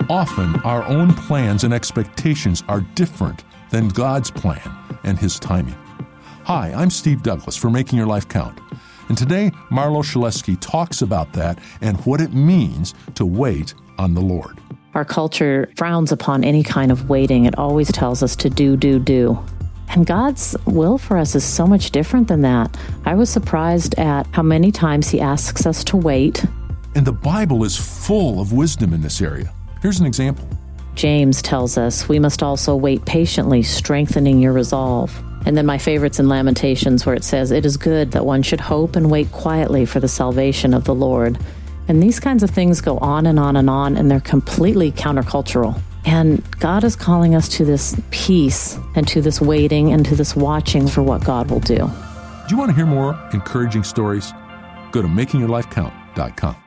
Often, our own plans and expectations are different than God's plan and His timing. Hi, I'm Steve Douglas for Making Your Life Count. And today, Marlo Shaleski talks about that and what it means to wait on the Lord. Our culture frowns upon any kind of waiting. It always tells us to do. And God's will for us is so much different than that. I was surprised at how many times He asks us to wait. And the Bible is full of wisdom in this area. Here's an example. James tells us we must also wait patiently, strengthening your resolve. And then my favorite's in Lamentations, where it says, "It is good that one should hope and wait quietly for the salvation of the Lord." And these kinds of things go on and on and on, and they're completely countercultural. And God is calling us to this peace and to this waiting and to this watching for what God will do. Do you want to hear more encouraging stories? Go to makingyourlifecount.com.